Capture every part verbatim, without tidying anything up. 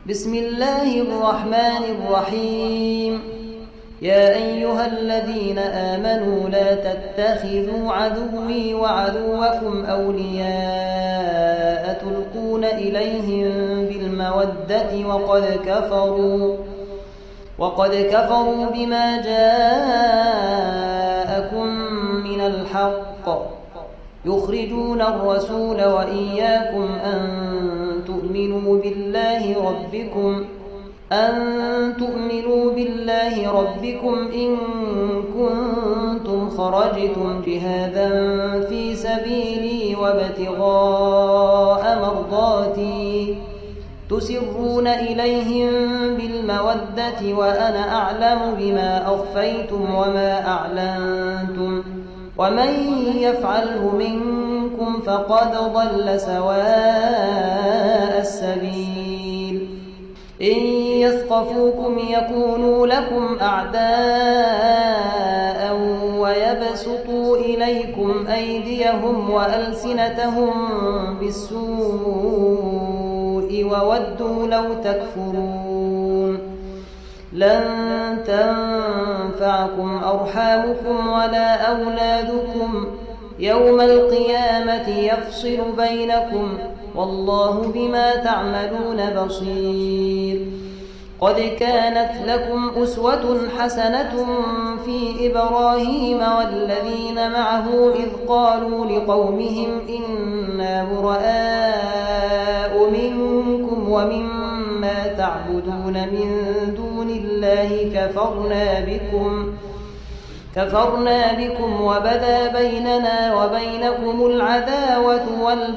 بسم الله الرحمن الرحيم. يا أيها الذين آمنوا لا تتخذوا عدوي وعدوكم أولياء تلقون إليهم بالمودة وقد كفروا وقد كفروا بما جاءكم من الحق يخرجون الرسول وإياكم أن تؤمنوا بالله ربكم أن تؤمنوا بالله ربكم إن كنتم خرجتم جهادا في سبيلي وابتغاء مرضاتي تسرون إليهم بالمودة وأنا أعلم بما أخفيتم وما أعلنتم ومن يفعله منكم فقد ضل سواء السبيل. إن يثقفوكم يكونوا لكم أعداء ويبسطوا إليكم أيديهم وألسنتهم بالسوء وودوا لو تكفرون. لن تنفعكم أرحامكم ولا أولادكم يوم القيامة يفصل بينكم والله بما تعملون بصير. قد كانت لكم أسوة حسنة في إبراهيم والذين معه إذ قالوا لقومهم إنا براء منكم ومما تعبدون من دون الله كفرنا بكم كفرنا بكم وبدا بيننا وبينكم العداوة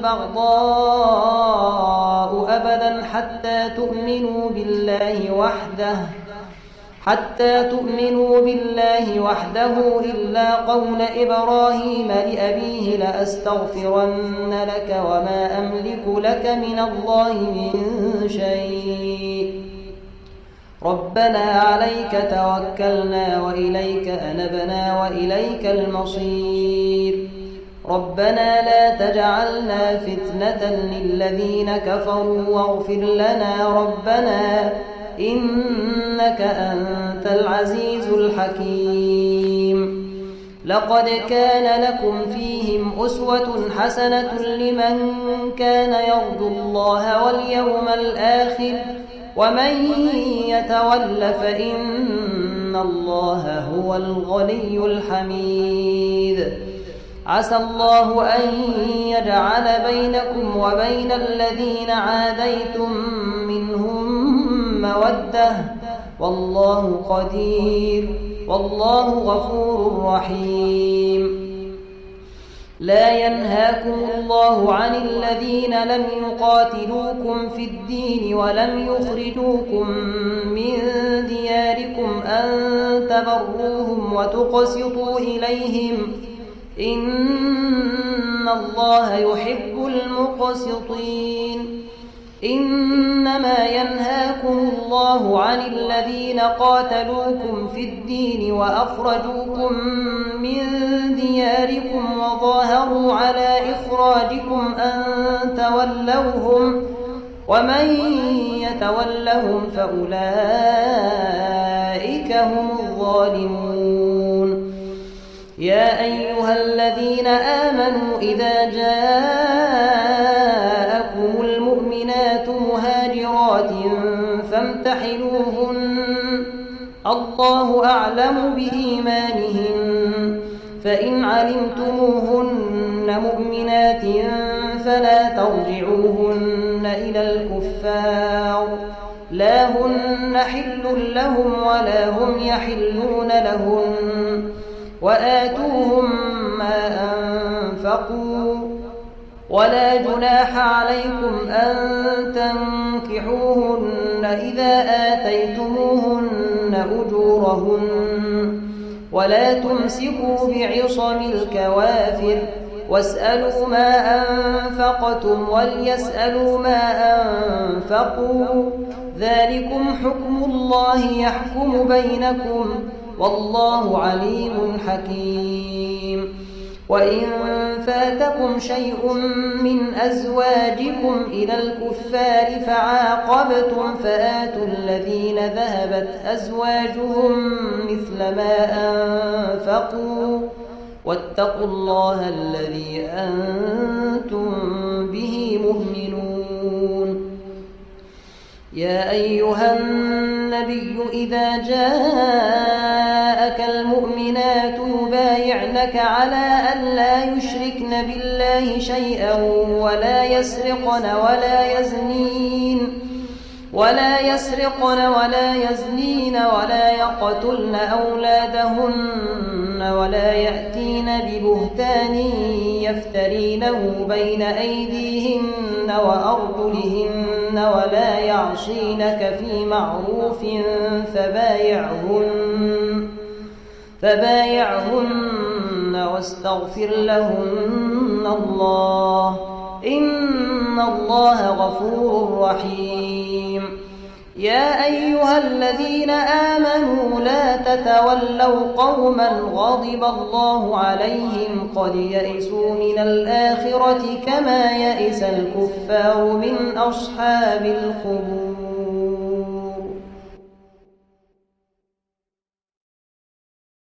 والبغضاء أبدا حتى تؤمنوا بالله وحده حتى تؤمنوا بالله وحده إلا قول إبراهيم لأبيه لأستغفرن لك وما أملك لك من الله من شيء ربنا عليك توكلنا وإليك أنبنا وإليك المصير. ربنا لا تجعلنا فتنة للذين كفروا واغفر لنا ربنا إنك أنت العزيز الحكيم. لقد كان لكم فيهم أسوة حسنة لمن كان يرجو الله واليوم الآخر ومن يتول فإن الله هو الغني الحميد. عسى الله أن يجعل بينكم وبين الذين عاديتم منهم مودة والله قدير والله غفور رحيم. لا ينهاكم الله عن الذين لم يقاتلوكم في الدين ولم يخرجوكم من دياركم أن تبروهم وتقسطوا إليهم إن الله يحب المقسطين. إنما ينهاكم الله عن الذين قاتلوكم في الدين وأخرجوكم من دياركم وظاهروا على إخراجكم أن تولوهم ومن يتولهم فأولئك هم الظالمون. يا أيها الذين آمنوا إذا جاءكم المؤمنات مهاجرات فامتحنوهن الله أعلم بإيمانهن فإن علمتموهن مؤمنات فلا ترجعوهن إلى الكفار لا هن حل لهم ولا هم يحلون لهن وآتوهم ما أنفقوا ولا جناح عليكم أن تنكحوهن إذا آتيتموهن أجورهن ولا تمسكوا بعصم الكوافر واسألوا ما أنفقتم وليسألوا ما أنفقوا ذلكم حكم الله يحكم بينكم والله عليم حكيم. وإن فاتكم شيء من أزواجكم إلى الكفار فعاقبتم فآتوا الذين ذهبت أزواجهم مثل ما أنفقوا واتقوا الله الذي أنتم به مؤمنون. يا أيها النبي إذا جاءك المؤمنات يبايعنك على أن لا يشركن بالله شيئا ولا يسرقن ولا يزنين ولا يسرقن ولا يزنين ولا يقتلن أولادهن ولا يأتين ببهتان يفترينه بين أيديهن وأرجلهن ولا يعصينك في معروف فبايعهن فبايعهن واستغفر لهن الله إن الله غفور رحيم. يا أيها الذين آمنوا لا تتولوا قوما غضب الله عليهم قد يئسوا من الآخرة كما يئس الكفار من أصحاب القبور.